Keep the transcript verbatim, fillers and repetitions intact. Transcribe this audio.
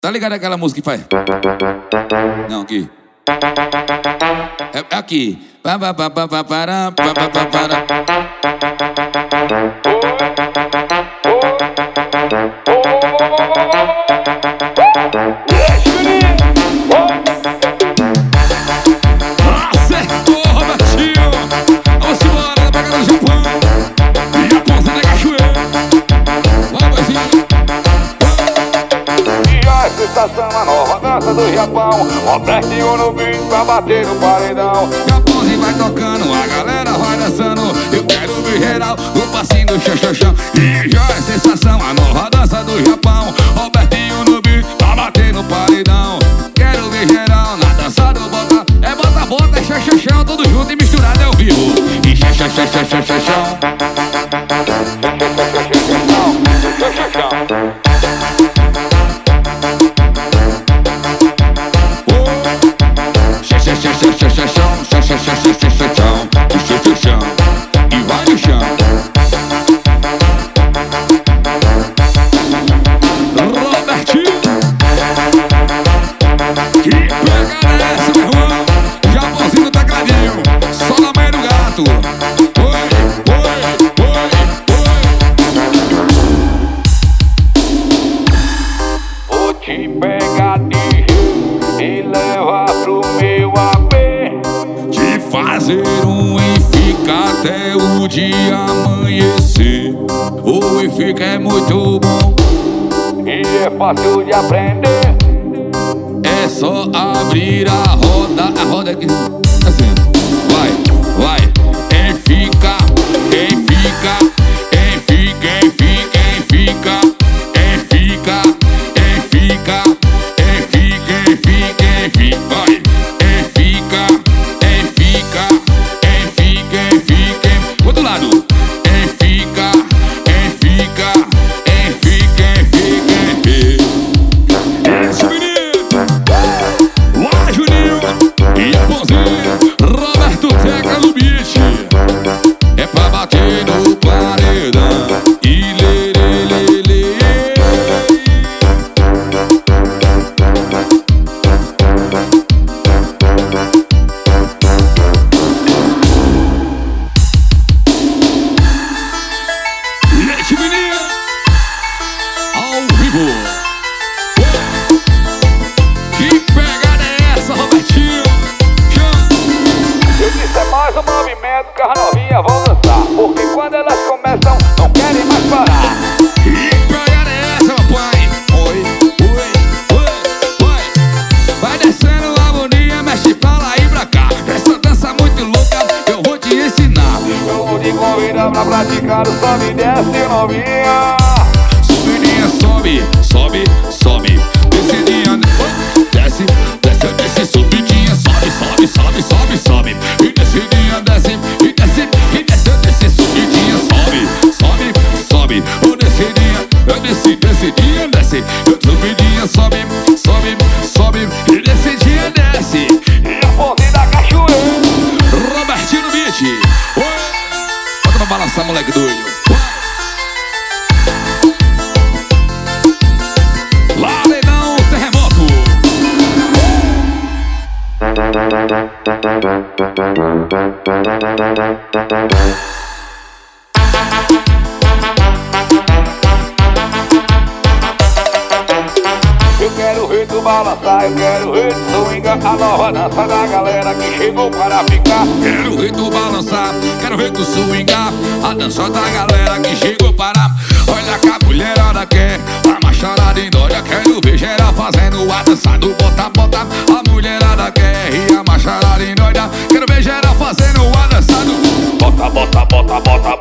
Tá ligado aquela música que faz? Não, aqui. É, é aqui. Pa, pa, pa, pa, pa, para, pa, pa, pa, para. Acertou, Robertinho. Vamos embora, pega no Japão. E a ponta da cachoeira. Vamos, boizinho. E a sensação, a nova dança do Japão. Robertinho no beat pra bater no paredão. Japãozinho vai tocando, a galera vai dançando. Eu quero ver geral, o passinho do chão, chão, chão. E já é sensação, a nova dança do Japão. Robertinho no beat pra bater no paredão. Quero ver geral na dança do bota. É bota, bota, é chão, chão, chão. Tudo junto e misturado é ao vivo. E chão, chão, chão, chão, chão, chão, chão. E vai no chão. Robertinho, que pega essa, meu irmão. Japãozinho do tecladinho, só na meia do gato. Oi, oi, oi, oi. Vou te pegar de e levar pro meu A P. De fazer um e ficar até o dia amanhecer. O e fica é muito bom. E é fácil de aprender. É só abrir a roda. A roda aqui assim. Vai, vai. E fica, e fica, e fica, e fica, e fica, e fica, e fica, e fica, e fica, e fica. Vai. E fica, e fica, e fica, e fica. Outro lado. E fica, e fica, e fica, e fica, e fica. Esse menino. Lá, Juninho. E a Pãozinho. Roberto Teca no beat. É pra bater no paredão. E lê, lê, lê, lê. E esse menino. Ao vivo. Que pegada é essa, Robertinho? Eu disse é mais um movimento que as novinhas vão dançar. Porque quando elas começam, não querem mais parar. Que pegada é essa, papai? Oi, oi, oi, oi. Vai descendo a harmonia, mexe pra lá e pra cá. Essa dança muito louca, eu vou te ensinar. Eu vou te convidar pra praticar o sobe e desce, novinha. Subidinha, sobe, sobe, sobe. Descidinha, desce, desce, desce. Subidinha, sobe, sobe, sobe, sobe, sobe. E descidinha, desce, e desce, e desce, desce. Subidinha, sobe, sobe, sobe. O descidinha, eu desci, descidinha, desce. Subidinha, sobe, sobe, sobe. E descidinha, desce. E a ponte da cachoeira. Robertinho no beat. Oi. Bota pra balançar, moleque doido. Lá, leilão, terremoto. Eu quero ver tu balançar, eu quero ver tu swingar. A nova dança da galera que chegou para ficar. Quero ver tu balançar, quero ver tu swingar. A dança da galera que chegou para. Olha que a mulherada quer a macharada em dória. Quero ver geral fazendo a dança do bota, bota. A mulherada quer e a macharada em dória. Quero ver geral fazendo a dança do Bota, bota, bota, bota,